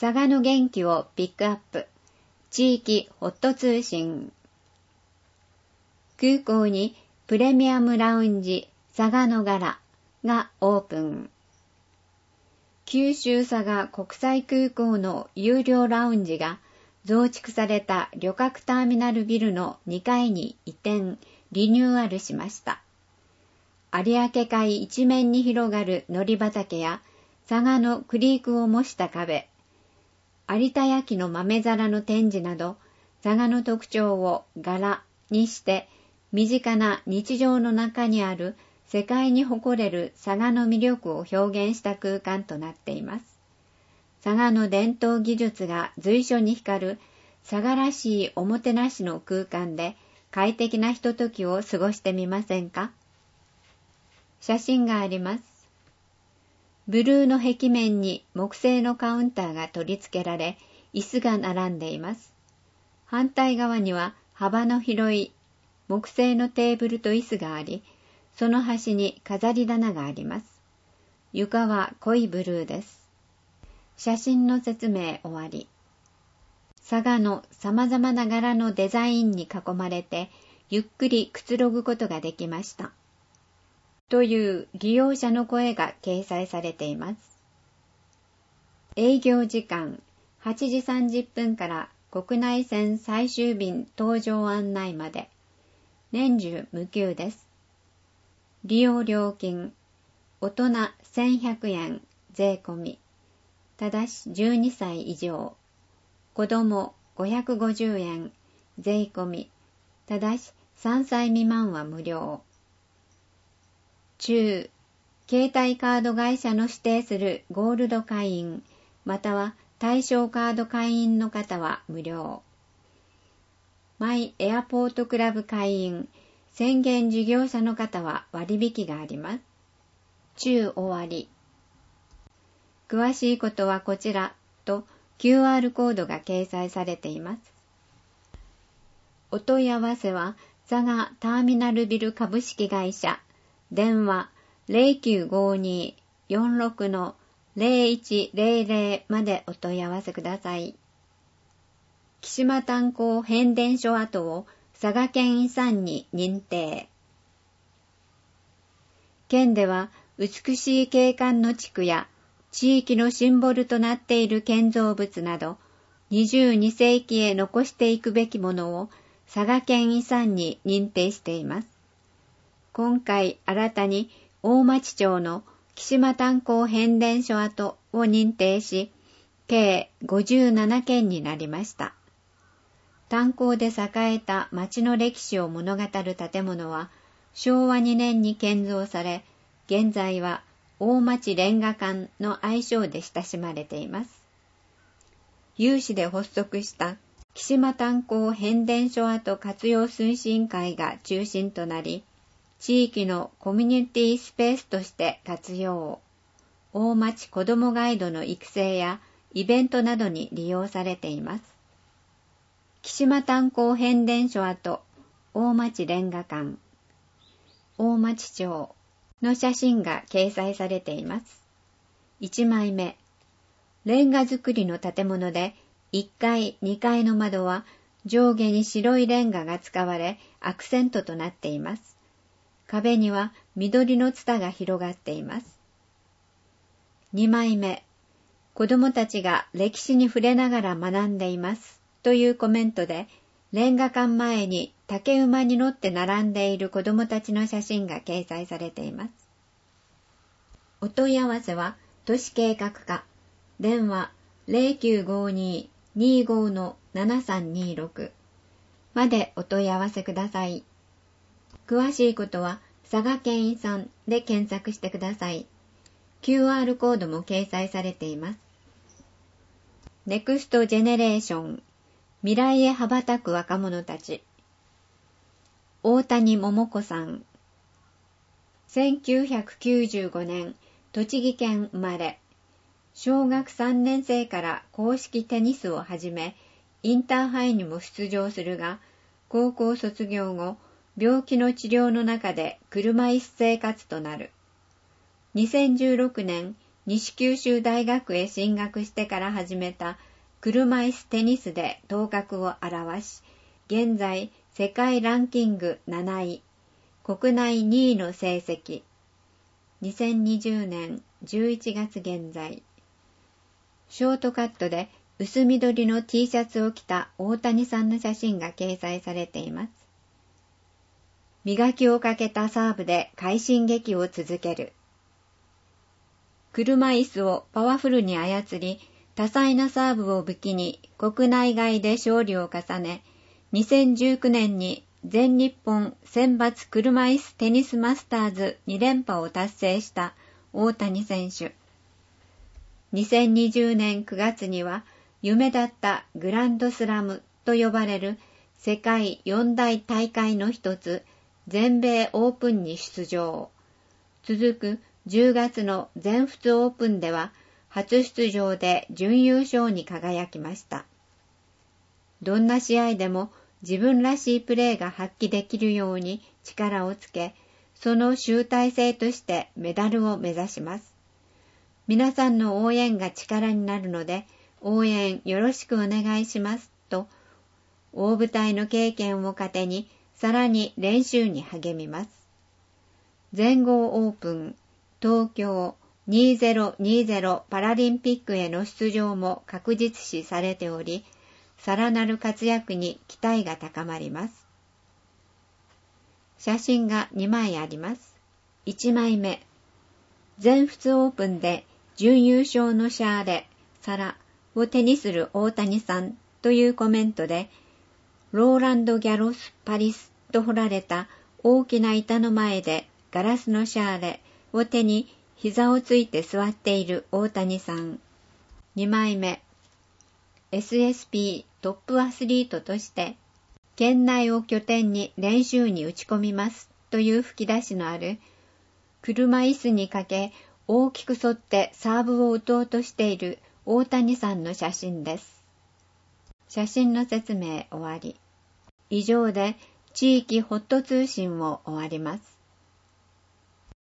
佐賀の元気をピックアップ。地域ホット通信。空港にプレミアムラウンジ佐賀の柄がオープン。九州佐賀国際空港の有料ラウンジが増築された旅客ターミナルビルの2階に移転、リニューアルしました。有明海一面に広がる海苔畑や佐賀のクリークを模した壁、有田焼の豆皿の展示など、佐賀の特徴を柄にして身近な日常の中にある世界に誇れる佐賀の魅力を表現した空間となっています。佐賀の伝統技術が随所に光る佐賀らしいおもてなしの空間で快適なひとときを過ごしてみませんか？写真があります。ブルーの壁面に木製のカウンターが取り付けられ、椅子が並んでいます。反対側には幅の広い木製のテーブルと椅子があり、その端に飾り棚があります。床は濃いブルーです。写真の説明終わり。佐賀の様々な柄のデザインに囲まれて、ゆっくりくつろぐことができました。という利用者の声が掲載されています。営業時間8時30分から国内線最終便搭乗案内まで。年中無休です。利用料金、大人1100円税込み。ただし12歳以上。子供550円税込み。ただし3歳未満は無料。中、携帯カード会社の指定するゴールド会員、または対象カード会員の方は無料。マイエアポートクラブ会員、宣言事業者の方は割引があります。中終わり。詳しいことはこちらと QR コードが掲載されています。お問い合わせは佐賀ターミナルビル株式会社、電話 0952-46-0100 までお問い合わせください。木島炭鉱変電所跡を佐賀県遺産に認定。県では美しい景観の地区や地域のシンボルとなっている建造物など22世紀へ残していくべきものを佐賀県遺産に認定しています。今回新たに大町町の木島炭鉱変電所跡を認定し、計57件になりました。炭鉱で栄えた町の歴史を物語る建物は昭和2年に建造され、現在は大町レンガ館の愛称で親しまれています。有志で発足した木島炭鉱変電所跡活用推進会が中心となり、地域のコミュニティスペースとして活用。大町子どもガイドの育成やイベントなどに利用されています。木島炭鉱変電所跡、大町レンガ館、大町町の写真が掲載されています。1枚目、レンガ造りの建物で1階、2階の窓は上下に白いレンガが使われアクセントとなっています。壁には緑のツタが広がっています。2枚目、子どもたちが歴史に触れながら学んでいますというコメントで、レンガ館前に竹馬に乗って並んでいる子どもたちの写真が掲載されています。お問い合わせは都市計画課、電話 0952-25-7326 までお問い合わせください。詳しいことは佐賀県遺産で検索してください。QR コードも掲載されています。ネクストジェネレーション、未来へ羽ばたく若者たち。大谷桃子さん。1995年、栃木県生まれ。小学3年生から硬式テニスを始め、インターハイにも出場するが、高校卒業後、病気の治療の中で車椅子生活となる。2016年、 西九州大学へ進学してから始めた車椅子テニスで頭角を現し、現在世界ランキング7位、国内2位の成績。2020年11月現在。ショートカットで薄緑の T シャツを着た大谷さんの写真が掲載されています。磨きをかけたサーブで快進撃を続ける。車椅子をパワフルに操り、多彩なサーブを武器に国内外で勝利を重ね、2019年に全日本選抜車椅子テニスマスターズ2連覇を達成した大谷選手。2020年9月には夢だったグランドスラムと呼ばれる世界4大大会の一つ、全米オープンに出場。続く10月の全仏オープンでは初出場で準優勝に輝きました。どんな試合でも自分らしいプレーが発揮できるように力をつけ、その集大成としてメダルを目指します。皆さんの応援が力になるので、応援よろしくお願いしますと、大舞台の経験を糧にさらに練習に励みます。全豪オープン東京2020パラリンピックへの出場も確実視されており、さらなる活躍に期待が高まります。写真が2枚あります。1枚目、全仏オープンで準優勝のシャーレ、サラを手にする大谷さんというコメントで、ローランド・ギャロス・パリスと彫られた大きな板の前でガラスのシャーレを手に膝をついて座っている大谷さん。2枚目、SSP トップアスリートとして県内を拠点に練習に打ち込みますという吹き出しのある車椅子にかけ大きく反ってサーブを打とうとしている大谷さんの写真です。写真の説明終わり。以上で地域ホット通信を終わります。